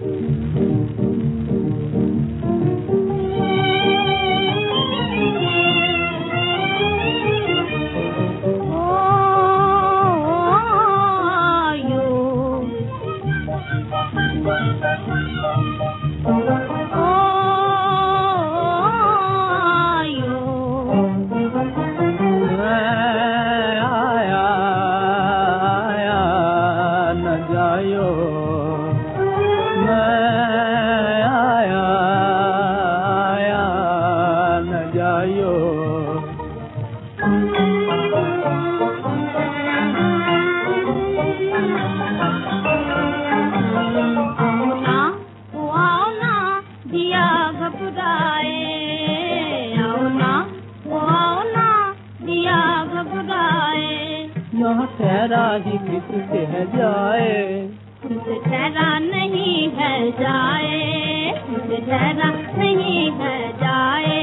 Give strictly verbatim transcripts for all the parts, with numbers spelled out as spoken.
ठहरा ही किससे है जाए, ठहरा नहीं है जाए, ठहरा नहीं है जाए।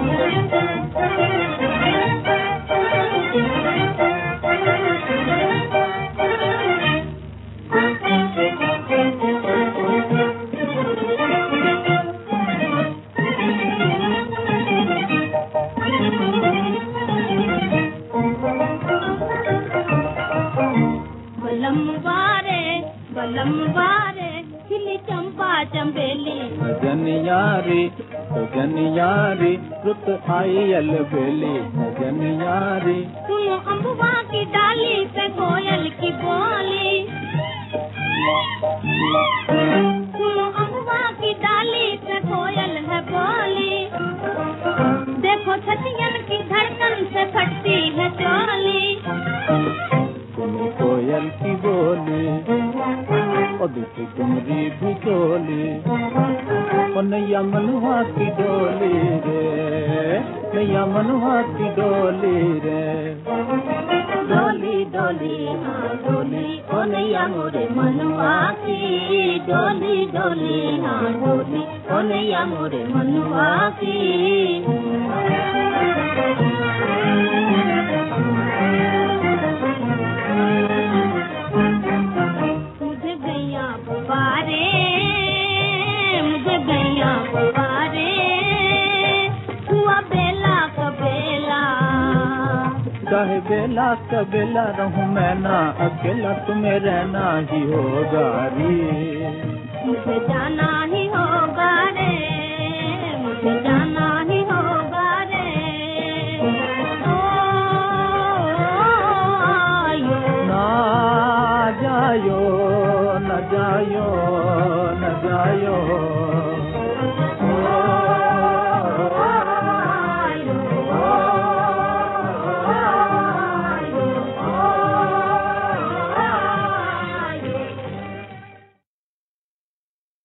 जनियारी जनियारी रुत आई अलबेली जनियारी। तुम अम्बुआ की डाली पे कोयल की बोली, तुम अम्बुआ की डाली पे कोयल है बोली। देखो छतियन की धड़कन से फटती है चोली, कोयल की बोली और देखो तुमरी भी चोली। नैया मनुआ की डोली रे, नैया मनुआ की डोली रे। डोली डोली हाँ डोली ओ नैया मोरे मनुआ की, डोली डोली हाँ डोली ओ नैया मोरे मनुआ की। मुझे गैया पुकारे, मुझे गैया पुकारे, हुआ बेला कबेला। चाहे बेला कबेला रहूं मैं ना अकेला, तुम्हें रहना ही होगा रे। मुझे जाना ही होगा रे, मुझे जाना ही होगा रे। ओ आयो ना जायो न जायो न जायो।